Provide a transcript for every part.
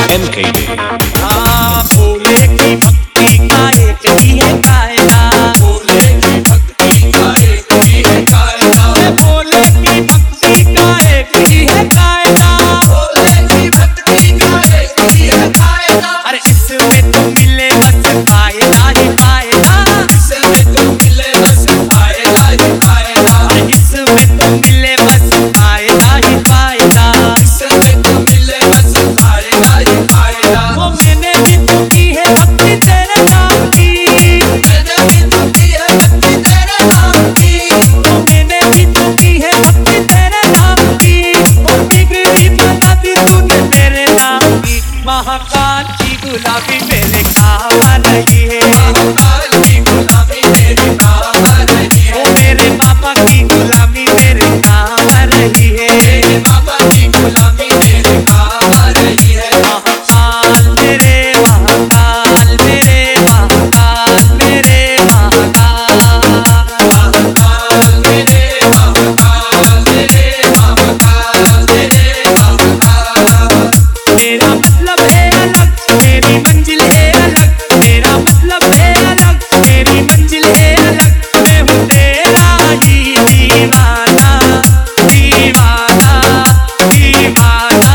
MKB। भोले की भक्ति का एक ही है कायदा, भोले की भक्ति का एक ही है कायदा, भोले की भक्ति का एक ही है कायदा, भोले की भक्ति का एक ही है कायदा। अरे इसमें तो मिले बस फायदा ही फायदा, इसमें तो मिले बस फायदा ही फायदा, इसमें तो मिले बस फायदा ही फायदा। इसमें तो मिले बस फायदा ही फायदा। वो मैंने भी तो की है भक्ति तेरे नाम की, मैंने भी तो की है भक्ति तेरे नाम की, मैंने भी तो की है भक्ति तेरे नाम की। वो बिगड़ी बता दी तूने मेरे नाम की। महाकाल की गुलाबी मेरे काम आ रही है, महाकाल की गुलामी तेरे काम आ रही है, वो मेरे पापा की गुलामी मेरे काम आ रही है। तेरे बाबा की गुलामी तेरे काम आ रही है। महाकाल मेरे महाकाल मेरे महाकाल मेरे महाकाल, महाकाल मेरे महाकाल तेरे महाकाल तेरे महाकाल। मेरा मतलब है अलग, मेरी मंजिल है अलग, मेरा मतलब है अलग, मेरी मंजिल है अलग। मैं हूँ तेरा ही दीवाना दीवाना दीवाना।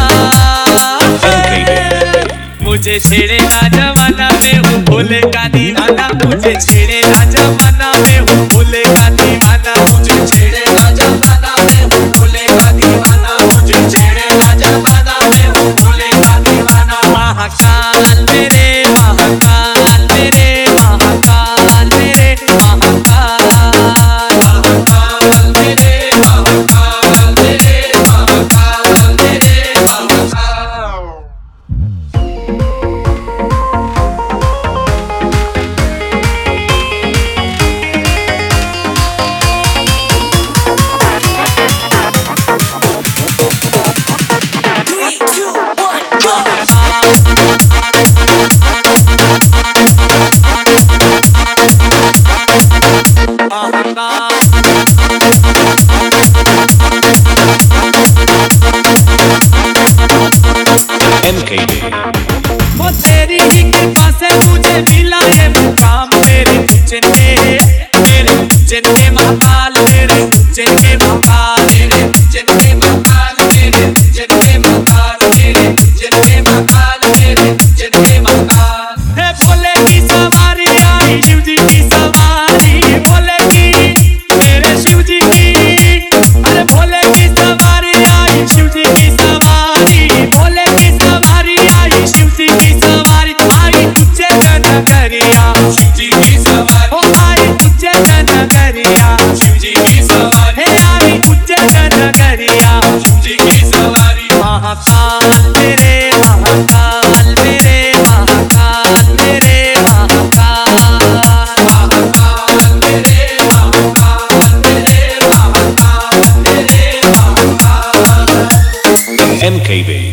मुझे छेड़े ना जमाना, मैं हूँ भोले का दीवाना। मुझे छेड़े ना जमाना, मैं हूँ भोले का दीवाना। मुझे छेड़े ना जमाना, मैं हूँ भोले का दीवाना। मुझे छेड़े ना जमाना, मैं हूँ भोले का दीवाना। महाकाल मेरे महाकाल मेरे महाकाल मेरे महाकाल, महाकाल मेरे महाकाल तेरे महाकाल तेरे महाकाल। MKB। वो तेरी ही कृपा से मुझे मिला ये मुकाम। मेरे उज्जैन के महाकाल, मेरे उज्जैन के महाकाल, तेरे उज्जैन के महाकाल, तेरे उज्जैन के महाकाल, तेरे उज्जैन के महाकाल, तेरे उज्जैन के महाकाल। हे भोले की सवारी आई, शिव जी की सवारी, भोले की मेरे शिव जी की। अरे भोले की सवारी आई, शिव जी की सवारी, भोले की सवारी आई, शिव जी की सवारी। आई उज्जैन नगरिया, शिव जी की सवारी, ओ आई उज्जैन नगरिया, शिव जी की सवारी, हे आई उज्जैन नगरिया। शिव जी की सवारी। महाकाल मेरे महाकाल मेरे महाकाल मेरे महाकाल, महाकाल मेरे महाकाल तेरे महाकाल तेरे महाकाल। MKB।